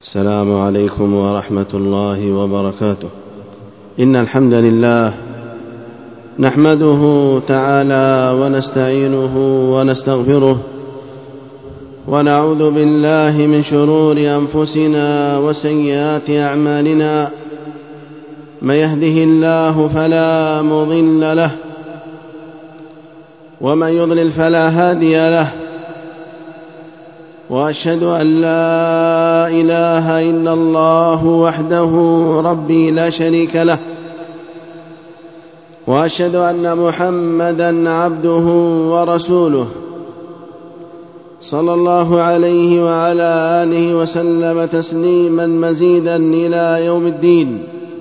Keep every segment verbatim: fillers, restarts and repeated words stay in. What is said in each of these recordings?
السلام عليكم ورحمة الله وبركاته. إن الحمد لله نحمده تعالى ونستعينه ونستغفره ونعوذ بالله من شرور أنفسنا وسيئات أعمالنا. من يهده الله فلا مضل له ومن يضلل فلا هادي له، وأشهد أن لا إله إلا الله وحده ربي لا شريك له، وأشهد أن محمدًا عبده ورسوله صلى الله عليه وعلى آله وسلم تسليمًا مزيدًا إلى يوم الدين.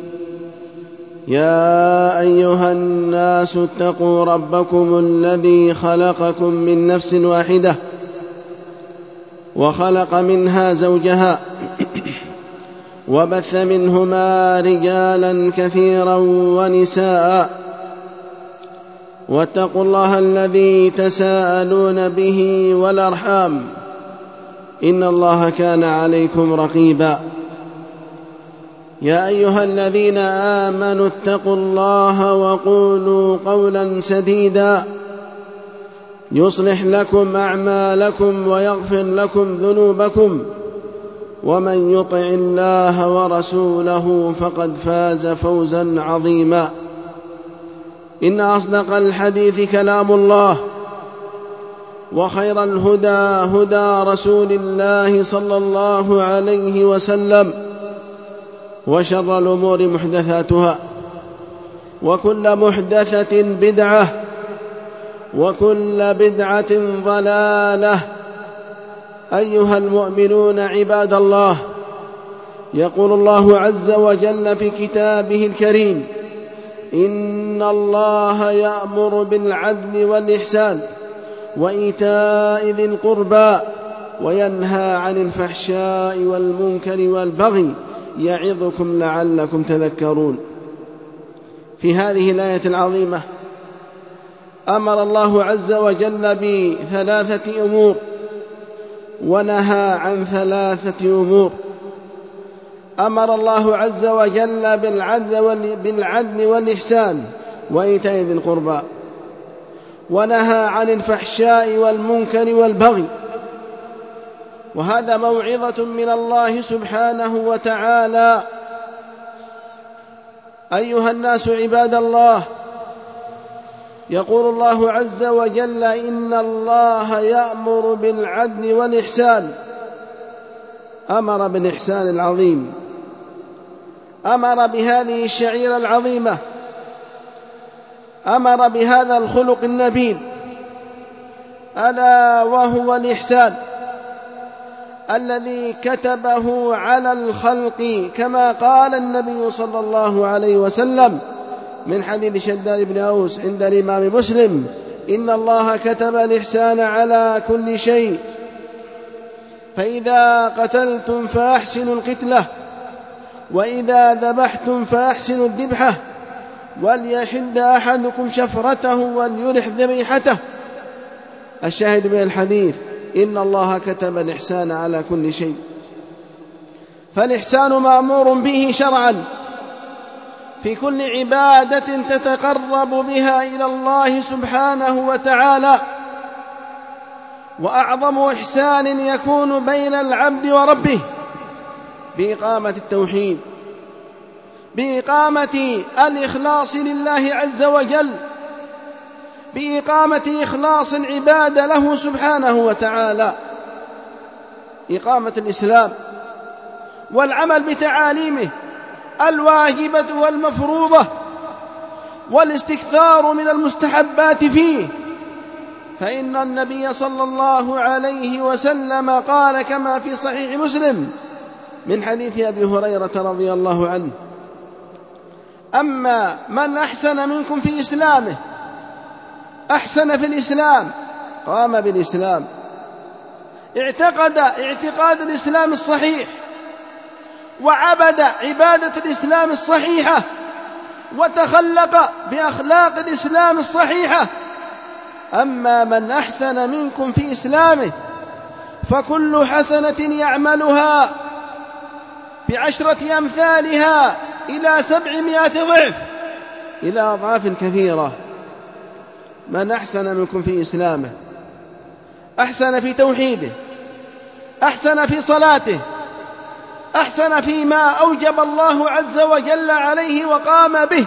يا أيها الناس اتقوا ربكم الذي خلقكم من نفس واحدة وخلق منها زوجها وبث منهما رجالا كثيرا ونساء، واتقوا الله الذي تساءلون به والأرحام إن الله كان عليكم رقيبا. يا أيها الذين آمنوا اتقوا الله وقولوا قولا سديدا يصلح لكم أعمالكم ويغفر لكم ذنوبكم، ومن يطع الله ورسوله فقد فاز فوزا عظيما. إن أصدق الحديث كلام الله، وخير الهدى هدى رسول الله صلى الله عليه وسلم، وشر الأمور محدثاتها، وكل محدثة بدعة، وكل بدعة ضلالة. أيها المؤمنون عباد الله، يقول الله عز وجل في كتابه الكريم: إن الله يأمر بالعدل والإحسان وإيتاء ذي القربى وينهى عن الفحشاء والمنكر والبغي يعظكم لعلكم تذكرون. في هذه الآية العظيمة أمر الله عز وجل بثلاثة أمور ونهى عن ثلاثة أمور. أمر الله عز وجل بالعدل والإحسان وإيتاء ذي القربى، ونهى عن الفحشاء والمنكر والبغي، وهذا موعظة من الله سبحانه وتعالى. أيها الناس عباد الله، يقول الله عز وجل: إن الله يأمر بالعدل والإحسان. أمر بالإحسان العظيم، أمر بهذه الشعيرة العظيمة، أمر بهذا الخلق النبيل، ألا وهو الإحسان الذي كتبه على الخلق، كما قال النبي صلى الله عليه وسلم من حديث شداد بن أوس عند الإمام مسلم: إن الله كتب الإحسان على كل شيء، فإذا قتلتم فأحسنوا القتلة، وإذا ذبحتم فأحسنوا الذبحة، وليحد أحدكم شفرته وليرح ذبيحته. الشاهد من الحديث: إن الله كتب الإحسان على كل شيء. فالإحسان مأمور به شرعا في كل عبادة تتقرب بها إلى الله سبحانه وتعالى، وأعظم إحسان يكون بين العبد وربه بإقامة التوحيد، بإقامة الإخلاص لله عز وجل، بإقامة إخلاص العبادة له سبحانه وتعالى، إقامة الإسلام والعمل بتعاليمه الواجبة والمفروضة، والاستكثار من المستحبات فيه. فإن النبي صلى الله عليه وسلم قال كما في صحيح مسلم من حديث أبي هريرة رضي الله عنه: أما من أحسن منكم في إسلامه، أحسن في الإسلام، قام بالإسلام، اعتقد اعتقاد الإسلام الصحيح، وعبد عبادة الإسلام الصحيحة، وتخلق بأخلاق الإسلام الصحيحة. أما من أحسن منكم في إسلامه فكل حسنة يعملها بعشرة أمثالها إلى سبعمائة ضعف، إلى أضعاف كثيرة. من أحسن منكم في إسلامه، أحسن في توحيده، أحسن في صلاته، أحسن فيما أوجب الله عز وجل عليه وقام به.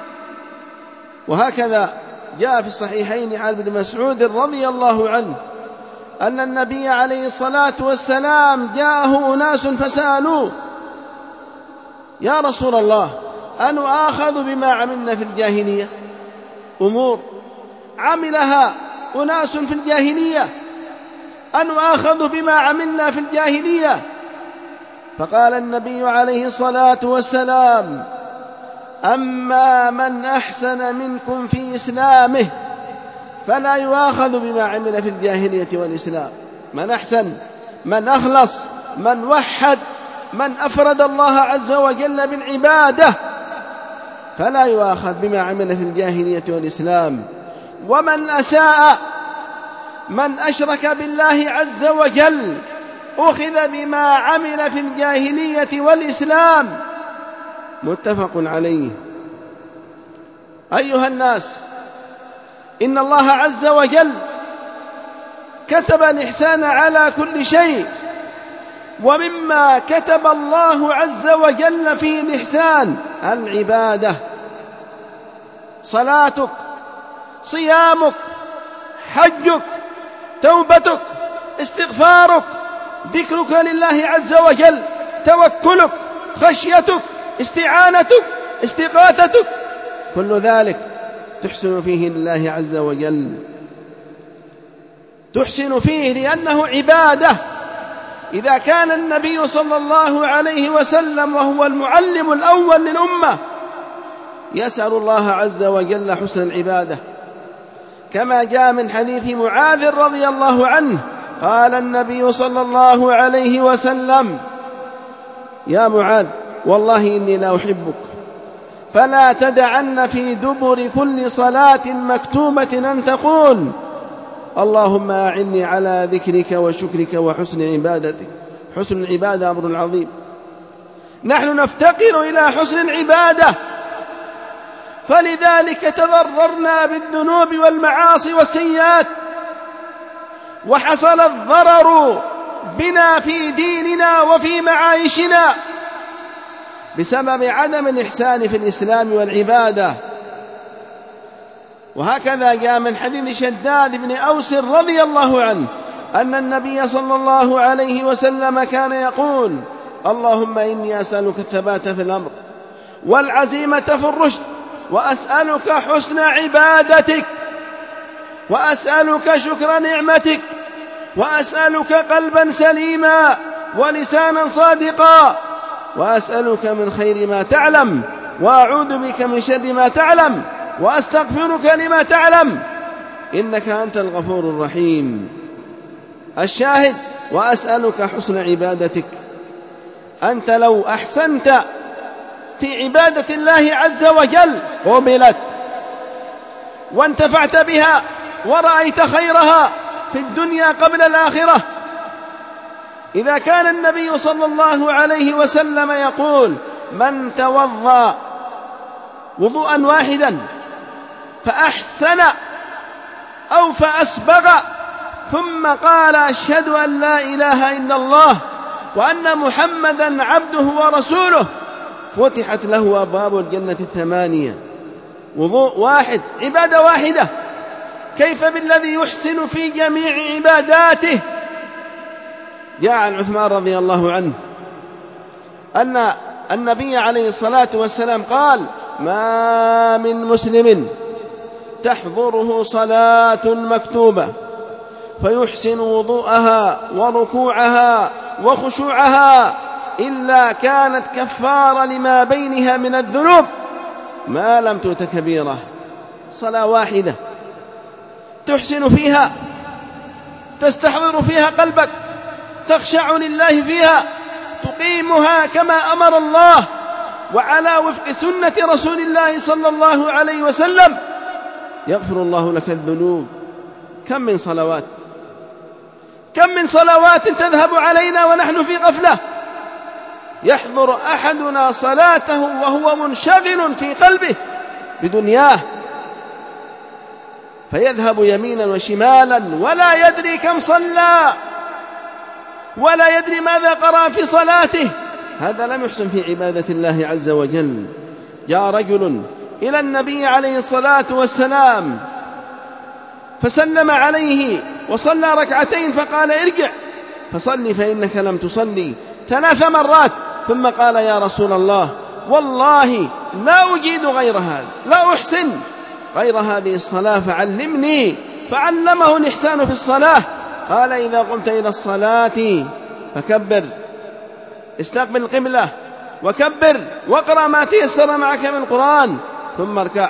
وهكذا جاء في الصحيحين عن ابن مسعود رضي الله عنه أن النبي عليه الصلاة والسلام جاءه أناس فسألوه: يا رسول الله، أنؤاخذ بما عملنا في الجاهلية؟ أمور عملها أناس في الجاهلية، أنؤاخذ بما عملنا في الجاهلية؟ فقال النبي عليه الصلاة والسلام: أما من أحسن منكم في إسلامه فلا يؤاخذ بما عمل في الجاهلية والإسلام. من أحسن، من أخلص، من وحد، من أفرد الله عز وجل بالعبادة فلا يؤاخذ بما عمل في الجاهلية والإسلام. ومن أساء، من أشرك بالله عز وجل، أخذ بما عمل في الجاهلية والإسلام. متفق عليه. أيها الناس، إن الله عز وجل كتب الإحسان على كل شيء، ومما كتب الله عز وجل فيه الإحسان العبادة. صلاتك، صيامك، حجك، توبتك، استغفارك، ذكرك لله عز وجل، توكلك، خشيتك، استعانتك، استغاثتك، كل ذلك تحسن فيه لله عز وجل، تحسن فيه لأنه عبادة. إذا كان النبي صلى الله عليه وسلم وهو المعلم الأول للأمة يسأل الله عز وجل حسن العبادة، كما جاء من حديث معاذ رضي الله عنه قال النبي صلى الله عليه وسلم: يا معاذ، والله إني لا أحبك، فلا تدعن في دبر كل صلاة مكتوبة أن تقول: اللهم أعني على ذكرك وشكرك وحسن عبادتك. حسن العبادة أمر عظيم، نحن نفتقر إلى حسن العبادة، فلذلك تضررنا بالذنوب والمعاصي والسيئات، وحصل الضرر بنا في ديننا وفي معايشنا بسبب عدم الإحسان في الإسلام والعبادة. وهكذا جاء من حديث شداد بن أوس رضي الله عنه أن النبي صلى الله عليه وسلم كان يقول: اللهم إني أسألك الثبات في الأمر والعزيمة في الرشد، وأسألك حسن عبادتك، وأسألك شكر نعمتك، وأسألك قلبا سليما ولسانا صادقا، وأسألك من خير ما تعلم، وأعوذ بك من شر ما تعلم، وأستغفرك لما تعلم، إنك أنت الغفور الرحيم. الشاهد: وأسألك حسن عبادتك. أنت لو أحسنت في عبادة الله عز وجل قبلت، وانتفعت بها ورأيت خيرها في الدنيا قبل الآخرة. إذا كان النبي صلى الله عليه وسلم يقول: من توضأ وضوءا واحدا فأحسن أو فأسبغ ثم قال: أشهد أن لا إله إلا الله وأن محمدا عبده ورسوله، فتحت له أبواب الجنة الثمانية. وضوء واحد، عبادة واحدة، كيف بالذي يحسن في جميع عباداته؟ جاء عن عثمان رضي الله عنه أن النبي عليه الصلاة والسلام قال: ما من مسلم تحضره صلاة مكتوبة فيحسن وضوءها وركوعها وخشوعها إلا كانت كفارة لما بينها من الذنوب ما لم تؤت كبيرة. صلاة واحدة تحسن فيها، تستحضر فيها قلبك، تخشع لله فيها، تقيمها كما أمر الله وعلى وفق سنة رسول الله صلى الله عليه وسلم، يغفر الله لك الذنوب. كم من صلوات، كم من صلوات تذهب علينا ونحن في غفلة، يحضر أحدنا صلاته وهو منشغل في قلبه بدنياه، فيذهب يمينا وشمالا ولا يدري كم صلى ولا يدري ماذا قرأ في صلاته. هذا لم يحسن في عبادة الله عز وجل. جاء رجل إلى النبي عليه الصلاة والسلام فسلم عليه وصلى ركعتين، فقال: ارجع فصلي فإنك لم تصلي ثلاث مرات. ثم قال: يا رسول الله، والله لا أجيد غير هذا، لا أحسن غير هذه الصلاة فعلمني. فعلمه الإحسان في الصلاة. قال: إذا قمت إلى الصلاة فكبر، استقبل القبلة وكبر، واقرأ ما تيسر معك من القرآن، ثم اركع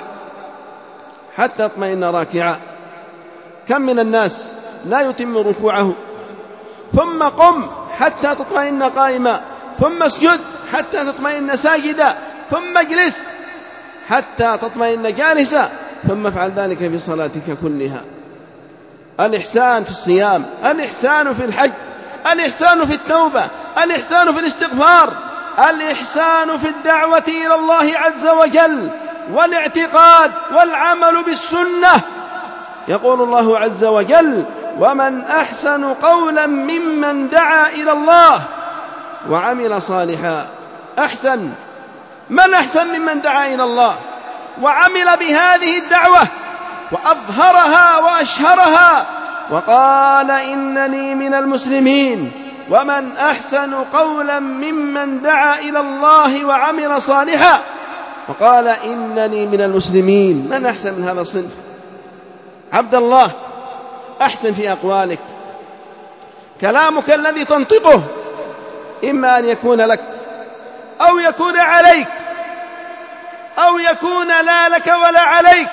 حتى اطمئن راكعا. كم من الناس لا يتم ركوعه. ثم قم حتى تطمئن قائما، ثم اسجد حتى تطمئن ساجدا، ثم اجلس حتى تطمئن جالسا، ثم افعل ذلك في صلاتك كلها. الإحسان في الصيام، الإحسان في الحج، الإحسان في التوبة، الإحسان في الاستغفار، الإحسان في الدعوة إلى الله عز وجل، والاعتقاد والعمل بالسنة. يقول الله عز وجل: ومن أحسن قولا ممن دعا إلى الله وعمل صالحا. أحسن، من أحسن ممن دعا إلى الله وعمل بهذه الدعوة وأظهرها وأشهرها وقال: إنني من المسلمين. ومن أحسن قولا ممن دعا إلى الله وعمل صالحا وقال: إنني من المسلمين. من أحسن من هذا الصنف؟ عبد الله، أحسن في أقوالك. كلامك الذي تنطقه إما أن يكون لك أو يكون عليك، أو يكون لا لك ولا عليك.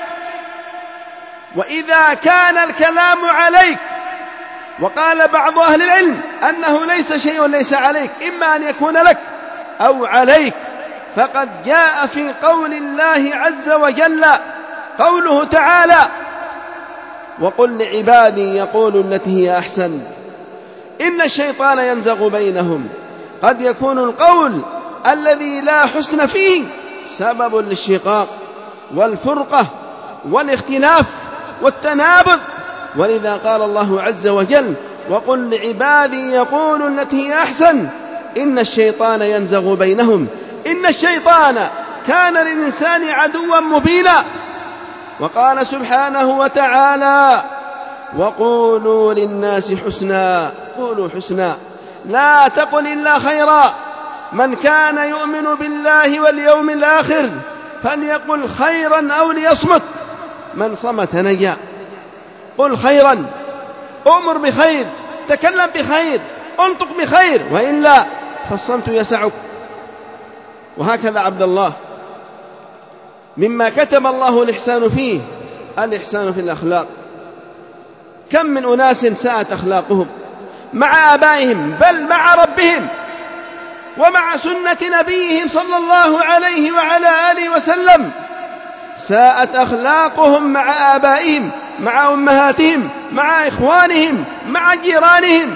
وإذا كان الكلام عليك، وقال بعض أهل العلم أنه ليس شيء ليس عليك، إما أن يكون لك أو عليك، فقد جاء في قول الله عز وجل قوله تعالى: وقل لعبادي يقولوا التي هي أحسن إن الشيطان ينزغ بينهم. قد يكون القول الذي لا حسن فيه سبب للشقاق والفرقة والاختلاف والتنابذ. ولذا قال الله عز وجل: وقل لعبادي يقولوا التي هي أحسن إن الشيطان ينزغ بينهم. إن الشيطان كان للإنسان عدوا مبينا. وقال سبحانه وتعالى: وقولوا للناس حسنا. قولوا حسنا، لا تقل إلا خيرا. من كان يؤمن بالله واليوم الآخر فليقل خيرا أو ليصمت. من صمت نجا. قل خيرا، أمر بخير، تكلم بخير، انطق بخير، وإلا فالصمت يسعك. وهكذا عبد الله، مما كتب الله الإحسان فيه الإحسان في الأخلاق. كم من أناس ساءت أخلاقهم مع آبائهم، بل مع ربهم ومع سنة نبيهم صلى الله عليه وعلى آله وسلم. ساءت أخلاقهم مع آبائهم، مع أمهاتهم، مع إخوانهم، مع جيرانهم.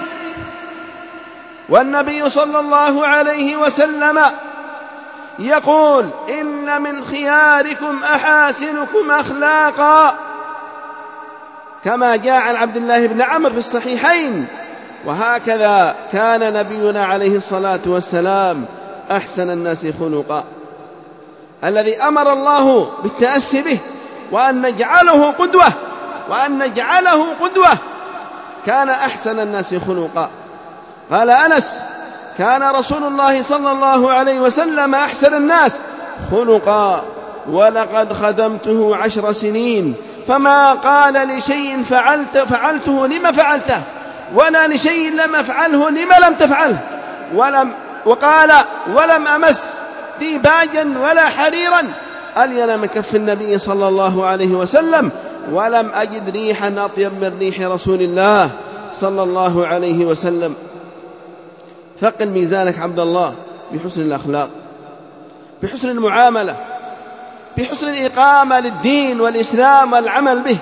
والنبي صلى الله عليه وسلم يقول: إن من خياركم أحاسنكم أخلاقا، كما جاء عن عبد الله بن عمرو في الصحيحين. وهكذا كان نبينا عليه الصلاة والسلام أحسن الناس خلقا، الذي أمر الله بالتأسي به وأن نجعله قدوة، وأن نجعله قدوة. كان أحسن الناس خلقا. قال أنس: كان رسول الله صلى الله عليه وسلم أحسن الناس خلقا، ولقد خدمته عشر سنين فما قال لشيء فعلت فعلته لما فعلته، ولا لشيء لم أفعله لما لم تفعله، ولم وقال: ولم أمس ديباجا ولا حريرا ألين من كف النبي صلى الله عليه وسلم، ولم أجد ريحا أطيب من ريح رسول الله صلى الله عليه وسلم. ثقل ميزانك عبد الله بحسن الأخلاق، بحسن المعاملة، بحسن الإقامة للدين والإسلام والعمل به،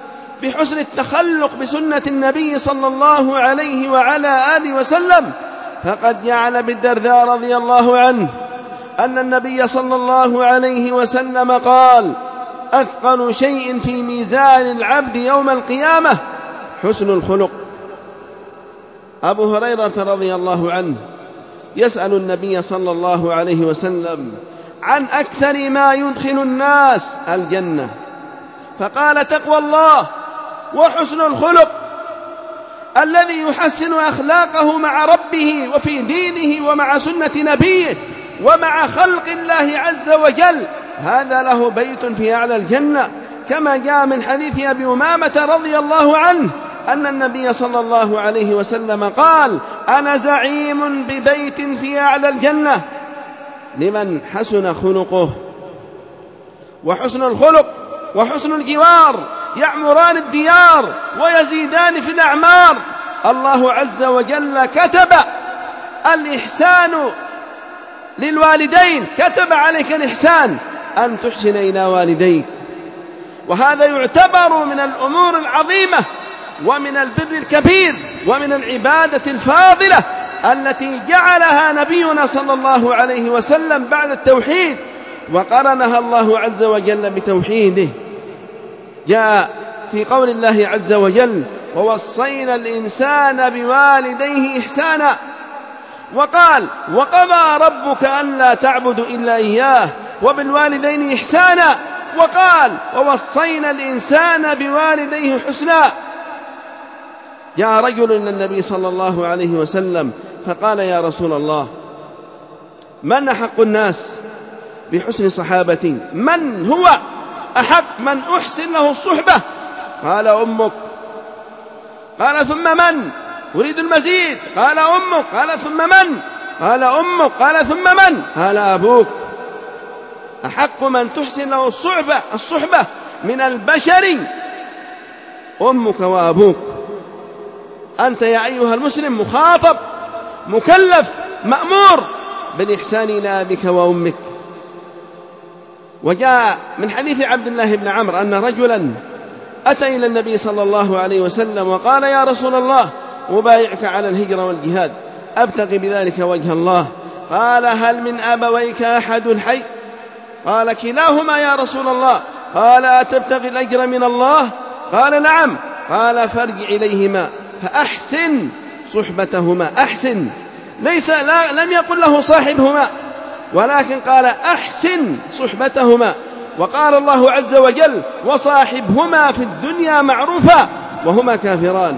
بحسن التخلق بسنة النبي صلى الله عليه وعلى آله وسلم، فقد جعل بالدرداء رضي الله عنه أن النبي صلى الله عليه وسلم قال: أثقل شيء في ميزان العبد يوم القيامة حسن الخلق. أبو هريرة رضي الله عنه يسأل النبي صلى الله عليه وسلم عن أكثر ما يدخل الناس الجنة، فقال: تقوى الله وحسن الخلق، الذي يحسن أخلاقه مع ربه وفي دينه ومع سنة نبيه ومع خلق الله عز وجل، هذا له بيت في أعلى الجنة، كما جاء من حديث أبي أمامة رضي الله عنه أن النبي صلى الله عليه وسلم قال: أنا زعيم ببيت في أعلى الجنة لمن حسن خلقه. وحسن الخلق وحسن الجوار يعمران الديار ويزيدان في الأعمار. الله عز وجل كتب الإحسان للوالدين، كتب عليك الإحسان أن تحسن إلى والديك، وهذا يعتبر من الأمور العظيمة ومن البر الكبير ومن العبادة الفاضلة التي جعلها نبينا صلى الله عليه وسلم بعد التوحيد، وقرنها الله عز وجل بتوحيده. جاء في قول الله عز وجل: ووصينا الإنسان بوالديه إحسانا، وقال: وقضى ربك ألا تعبدوا إلا إياه وبالوالدين إحسانا، وقال: ووصينا الإنسان بوالديه حسنا. جاء رجل إلى النبي صلى الله عليه وسلم فقال: يا رسول الله، من أحق الناس بحسن صحابتي؟ من هو أحق من أحسن له الصحبة؟ قال: أمك. قال: ثم من؟ أريد المزيد. قال: أمك. قال: ثم من؟ قال: أمك. قال: ثم من؟ قال: أبوك. أحق من تحسن له الصحبة الصحبة من البشر أمك وأبوك. أنت يا أيها المسلم مخاطب مكلف مأمور بالإحسان إلى أبيك وأمك. وجاء من حديث عبد الله بن عمرو أن رجلا أتى إلى النبي صلى الله عليه وسلم وقال: يا رسول الله، أبايعك على الهجرة والجهاد، أبتغي بذلك وجه الله. قال: هل من أبويك أحد حي؟ قال: كلاهما يا رسول الله. قال: أتبتغي الأجر من الله؟ قال: نعم. قال: فارجع إليهما فأحسن صحبتهما. أحسن، ليس لا لم يقل له صاحبهما، ولكن قال: أحسن صحبتهما. وقال الله عز وجل: وصاحبهما في الدنيا معروفا وهما كافران.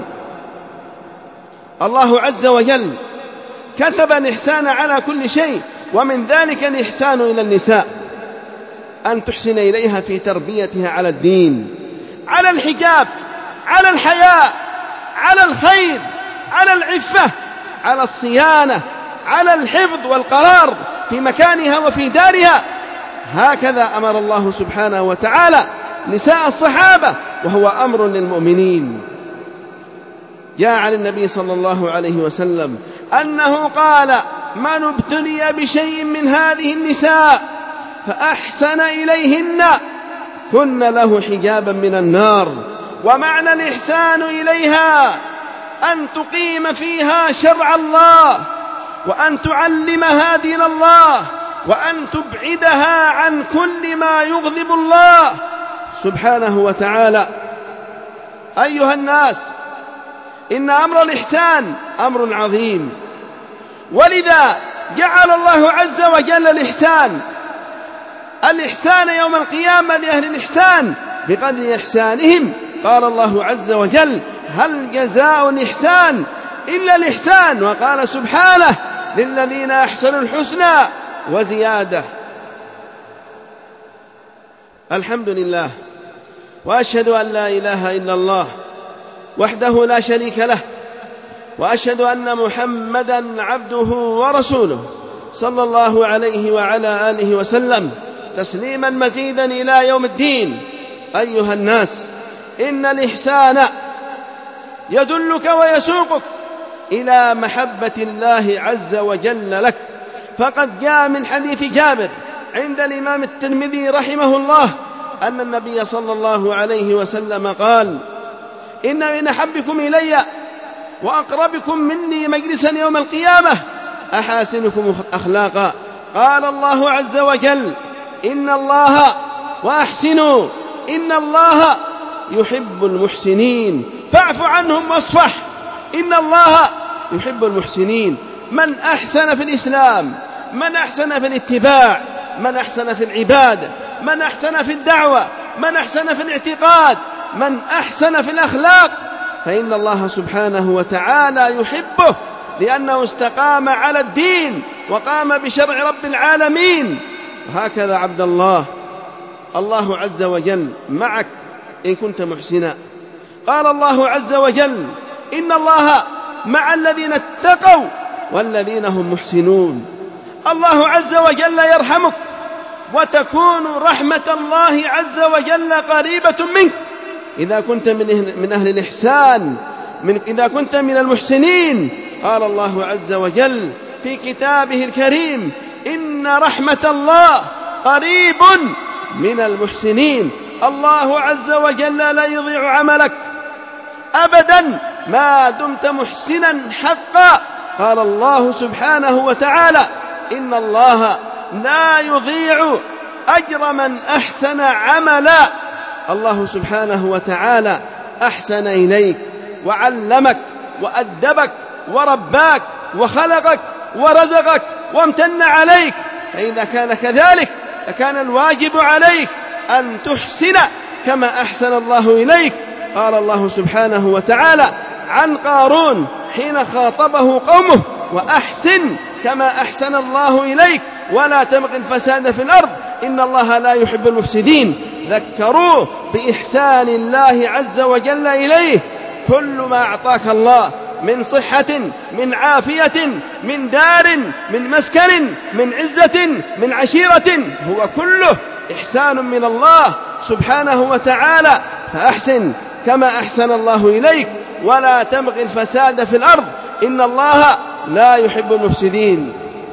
الله عز وجل كتب الإحسان على كل شيء، ومن ذلك الإحسان إلى النساء، أن تحسن إليها في تربيتها على الدين، على الحجاب، على الحياء، على الخير، على العفة، على الصيانة، على الحفظ والقرار في مكانها وفي دارها. هكذا أمر الله سبحانه وتعالى نساء الصحابة، وهو أمر للمؤمنين. جاء عن النبي صلى الله عليه وسلم أنه قال: من ابتلي بشيء من هذه النساء فأحسن إليهن كن له حجابا من النار. ومعنى الإحسان إليها أن تقيم فيها شرع الله، وأن تعلمها دين الله، وأن تبعدها عن كل ما يغضب الله سبحانه وتعالى. أيها الناس، إن أمر الإحسان أمر عظيم، ولذا جعل الله عز وجل الإحسان الإحسان يوم القيامة لأهل الإحسان بقدر إحسانهم. قال الله عز وجل: هل جزاء الإحسان إلا الإحسان؟ وقال سبحانه: للذين أحسنوا الحسنى وزيادة. الحمد لله، وأشهد أن لا إله إلا الله وحده لا شريك له، وأشهد أن محمدًا عبده ورسوله صلى الله عليه وعلى آله وسلم تسليمًا مزيدًا إلى يوم الدين. أيها الناس، إن الإحسان يدلك ويسوقك إلى محبة الله عز وجل لك، فقد جاء من حديث جابر عند الإمام الترمذي رحمه الله أن النبي صلى الله عليه وسلم قال: إن من أحبكم إلي وأقربكم مني مجلسا يوم القيامة أحاسنكم أخلاقا. قال الله عز وجل: إن الله وأحسنوا إن الله يحب المحسنين فاعف عنهم واصفح. إن الله يحب المحسنين. من أحسن في الإسلام، من أحسن في الاتباع، من أحسن في العبادة، من أحسن في الدعوة، من أحسن في الاعتقاد، من أحسن في الأخلاق، فإن الله سبحانه وتعالى يحبه، لأنه استقام على الدين وقام بشرع رب العالمين. وهكذا عبد الله، الله عز وجل معك إن كنت محسنا. قال الله عز وجل: إن الله مع الذين اتقوا والذين هم محسنون. الله عز وجل يرحمك، وتكون رحمة الله عز وجل قريبة منك إذا كنت من أهل الإحسان، من إذا كنت من المحسنين. قال الله عز وجل في كتابه الكريم: إن رحمة الله قريب من المحسنين. الله عز وجل لا يضيع عملك أبدا ما دمت محسنا حقا. قال الله سبحانه وتعالى: إن الله لا يضيع أجر من أحسن عملا. الله سبحانه وتعالى أحسن إليك وعلمك وأدبك ورباك وخلقك ورزقك وامتن عليك، فإذا كان كذلك فكان الواجب عليك أن تحسن كما أحسن الله إليك. قال الله سبحانه وتعالى عن قارون حين خاطبه قومه: وأحسن كما أحسن الله إليك ولا تبغ الفساد في الأرض إن الله لا يحب المفسدين. ذكروه بإحسان الله عز وجل إليه. كل ما أعطاك الله من صحة، من عافية، من دار، من مسكن، من عزة، من عشيرة، هو كله إحسان من الله سبحانه وتعالى. فأحسن كما أحسن الله إليك ولا تبغ الفساد في الأرض إن الله لا يحب المفسدين.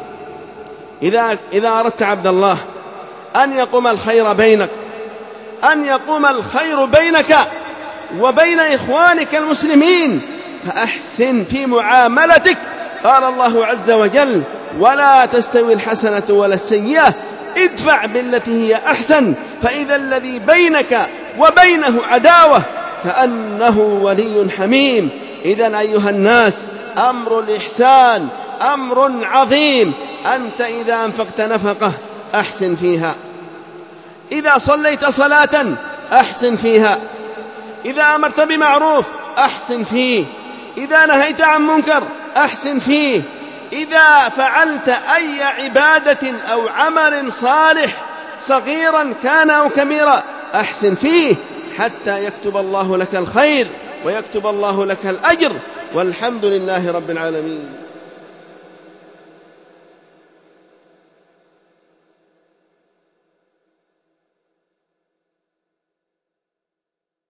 إذا, إذا أردت عبد الله أن يقوم الخير بينك، أن يقوم الخير بينك وبين إخوانك المسلمين، فأحسن في معاملتك. قال الله عز وجل: ولا تستوي الحسنة ولا السيئة ادفع بالتي هي أحسن فإذا الذي بينك وبينه عداوة كأنه ولي حميم. إذن أيها الناس، أمر الإحسان أمر عظيم. أنت إذا أنفقت نفقة أحسن فيها، إذا صليت صلاة أحسن فيها، إذا أمرت بمعروف أحسن فيه، إذا نهيت عن منكر أحسن فيه، إذا فعلت أي عبادة أو عمل صالح صغيرا كان أو كبيرا أحسن فيه، حتى يكتب الله لك الخير ويكتب الله لك الأجر. والحمد لله رب العالمين.